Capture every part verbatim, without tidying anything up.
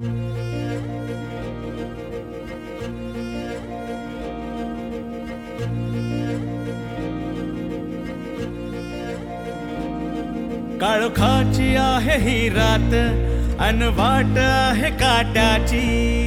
काळोखाची आहे ही रात अन वाट आहे काट्याची.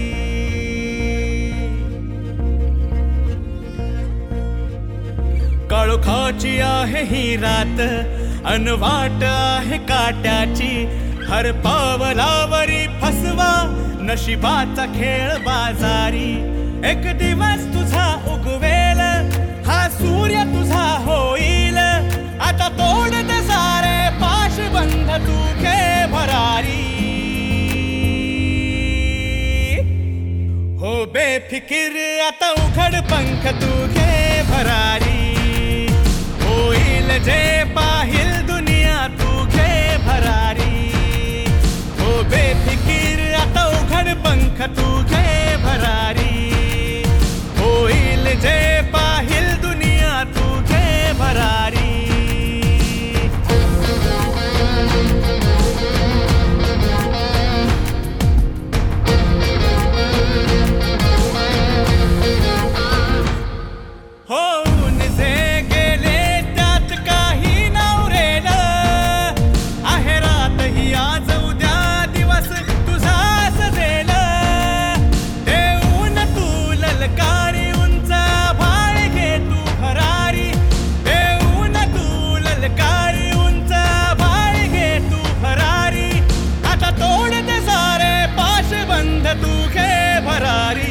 काळोखाची आहे ही रात अन वाट आहे काट्याची. हर पावलावरी फसवा नशिबाचा खेळ बाजारी. एक दिवस तुझा उगवेल हा सूर्य तुझा होईल. आता तोड दे सारे पाश बंध तू घे भरारी. हो बेफिकीर आता उघड पंख तू घे भरारी. होईल जे पाहिल दुनिया तू घे भरारी. हो बेफिकीर आता उघड पंख तू घे भरारी. होईल जे पाहिल दुनिया तू घे भरारी. होऊन जे गेले त्यात काही नवरेल. आहे रात ही आज उद्या दिवस तुझा सजेल. देऊन तू ललकारी उंच भाळ घे तू भरारी. देऊन तू ललकारी उंच भाळ घे तू भरारी. आता तोड दे सारे पाश बंध तू घे भरारी.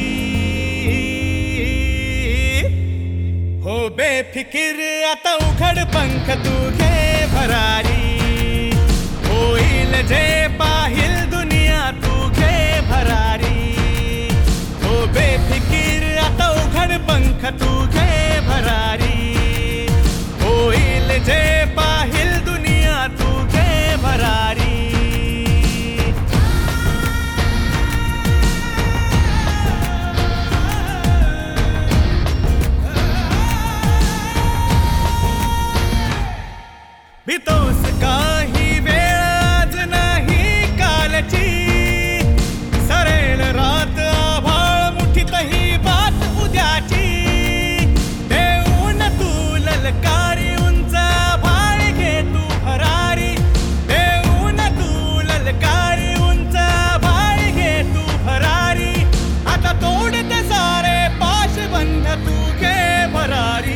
हो बेफिकीर आता उघड पंख तू घे भरारी. होईल जे पाहिल दुनिया तू घे भरारी. हो बेफिकीर आता उघड पंख तू घे भरारी. होईल जे पाहिल दुनिया तू घे भरारी. भीतोस काही वेळ आज नाही कालची. सरेल रात आभाळ मुठीत ही बात उद्याची. देऊन तू ललकारी उंच भाळ घे तू भरारी. देऊन तू ललकारी उंच भाळ घे तू भरारी. आता तोड ते सारे पाश बंध तू घे भरारी.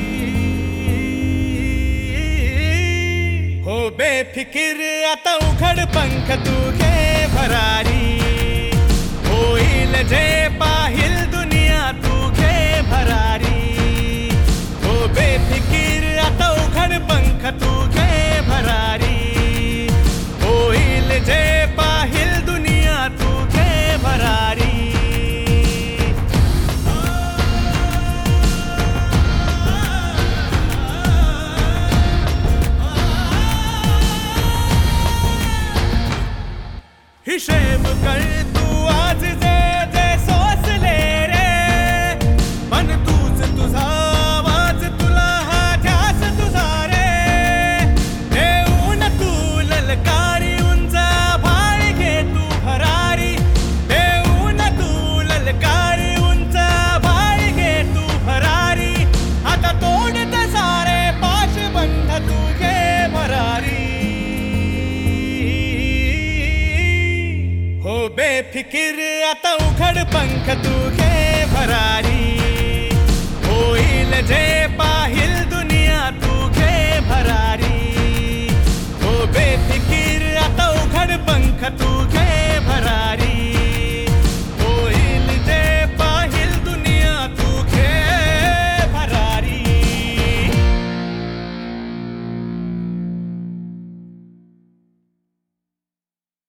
हो बेफिकीर आता उघड पंख तू घे भरारी. होईल जे पाहिल दुनिया तू घे भरारी. हो बेफिकीर आता उघड पंख तू घे भरारी. होईल जे पाहिल दुनिया तू घे भरारी. हिशेब कर तू आज जे जे सोसले रे. पण तूच तुझा आवाज तुला हा ध्यास तुझा रे. देऊन तू ललकारी उंच भाळ घे तू भरारी. देऊन तू ललकारी उंच भाळ घे तू भरारी. आता तोड ते सारे पाश बंध तू घे भरारी. हो बेफिकीर आता उघड पंख तू घे भरारी.